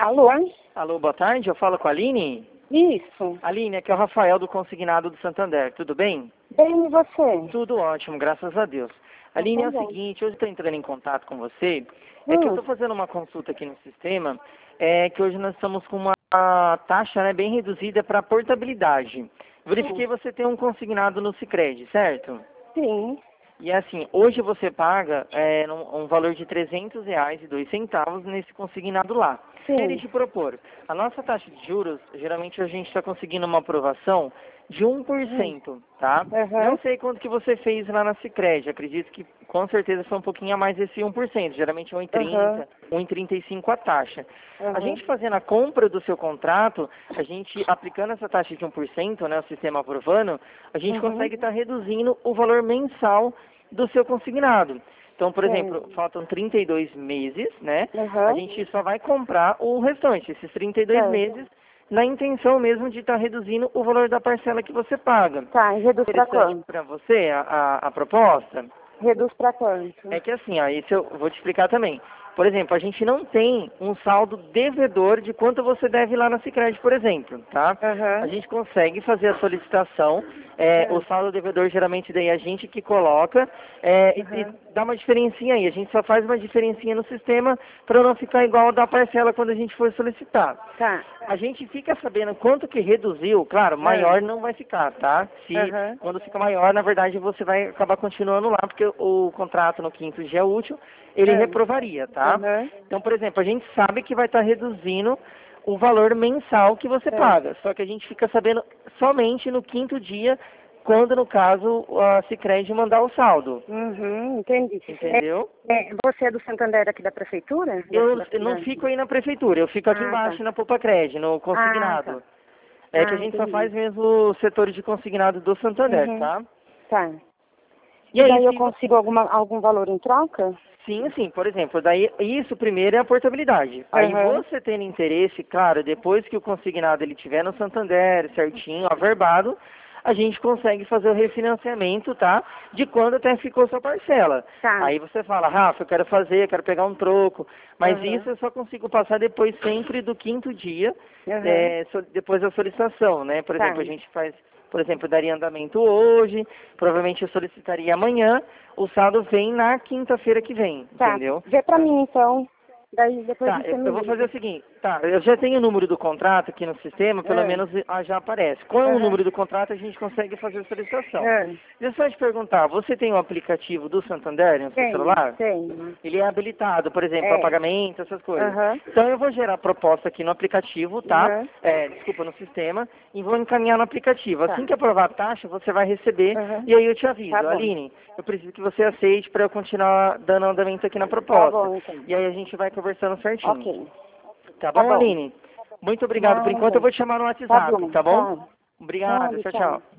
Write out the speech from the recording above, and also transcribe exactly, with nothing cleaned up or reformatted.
Alô? Alô, boa tarde, eu falo com a Aline? Isso. Aline, aqui é o Rafael do Consignado do Santander, tudo bem? Bem, e você? Tudo ótimo, graças a Deus. Ah, Aline, tá é o bom. seguinte, hoje estou entrando em contato com você, é que eu Hum, estou fazendo uma consulta aqui no sistema, é que hoje nós estamos com uma taxa, né, bem reduzida para portabilidade. Verifiquei você tem um consignado no Sicredi, certo? sim. E é assim, hoje você paga é, um, um valor de trezentos reais e dois centavos nesse consignado lá. Queria Sim. te propor, a nossa taxa de juros, geralmente a gente está conseguindo uma aprovação de um por Hum. cento, tá? Não Aham. sei quanto que você fez lá na Sicredi, acredito que com certeza foi um pouquinho a mais desse um por cento, geralmente é um vírgula Aham. trinta, um vírgula trinta e cinco a taxa. A Aham. gente fazendo a compra do seu contrato, a gente aplicando essa taxa de um por cento, né, o sistema aprovando, a gente Uhum. consegue estar reduzindo o valor mensal do seu consignado. Então, por Sim. exemplo, faltam trinta e dois meses, né? A Aham. gente só vai comprar o restante, esses trinta e dois Certo. meses, na intenção mesmo de estar reduzindo o valor da parcela que você paga. Tá, e reduz pra Interessante quanto? para você a, a, a proposta? Reduz pra quanto? É que assim, ó, isso eu vou te explicar também. Por exemplo, a gente não tem um saldo devedor de quanto você deve lá na Sicredi, por exemplo, tá? A Aham. gente consegue fazer a solicitação, é, o É. saldo devedor geralmente daí é a gente que coloca, é, e, e Aham. dá uma diferencinha aí. A gente só faz uma diferencinha no sistema para não ficar igual da parcela quando a gente for solicitar. Tá. A gente fica sabendo quanto que reduziu, claro, É. maior não vai ficar, tá? Se Aham. quando fica maior, na verdade, você vai acabar continuando lá, porque o contrato no quinto dia útil, ele É. reprovaria, tá? Aham. Então, por exemplo, a gente sabe que vai estar reduzindo o valor mensal que você É. paga, só que a gente fica sabendo somente no quinto dia, quando, no caso, a Sicredi mandar o saldo, Uhum, entendi. entendeu? É, é, você é do Santander aqui da prefeitura? Da, Eu, da eu não cidade? fico aí na prefeitura, eu fico aqui Ah, tá. embaixo na Popacred, no Ah, tá. consignado. É que a Ah, gente só entendi. faz mesmo o setor de consignado do Santander, Uhum. tá? Tá. E E aí, daí eu se você... consigo alguma, algum valor em troca? Sim, sim, por exemplo, daí isso primeiro é a portabilidade. Aí Aham. você tendo interesse, claro, depois que o consignado ele tiver no Santander, certinho, averbado, a gente consegue fazer o refinanciamento, tá? De quando até ficou sua parcela. Tá. Aí você fala, Rafa, eu quero fazer, eu quero pegar um troco. Mas Aham. isso eu só consigo passar depois sempre do quinto dia, Aham. é, so- depois da solicitação, né? Por Tá. exemplo, a gente faz, por exemplo, daria andamento hoje, provavelmente eu solicitaria amanhã, o saldo vem na quinta-feira que vem, Tá. entendeu? Vê pra mim então. Daí depois Tá, você eu, me eu vou fazer liga. o seguinte, tá, eu já tenho o número do contrato aqui no sistema, pelo É. menos ah, já aparece. Com o Aham. número do contrato a gente consegue fazer a solicitação. É. Deixa eu só te perguntar, você tem o aplicativo do Santander no seu Tenho, celular? tenho. Ele é habilitado, por exemplo, a É. pagamento, essas coisas. Aham. Então eu vou gerar proposta aqui no aplicativo, tá? Aham. É, desculpa, no sistema, e vou encaminhar no aplicativo. Assim Tá. que aprovar a taxa, você vai receber, Aham. e aí eu te Tá aviso. bom. Aline, eu preciso que você aceite para eu continuar dando andamento aqui na Tá proposta. bom então. E aí a gente vai conversando certinho. Ok. Tá Tá bom, bom. Aline? Muito obrigado. Por enquanto eu Nada. vou te chamar no Tá WhatsApp, bom. tá bom? Tá. Obrigado. Nada, Tchau, tchau. tchau.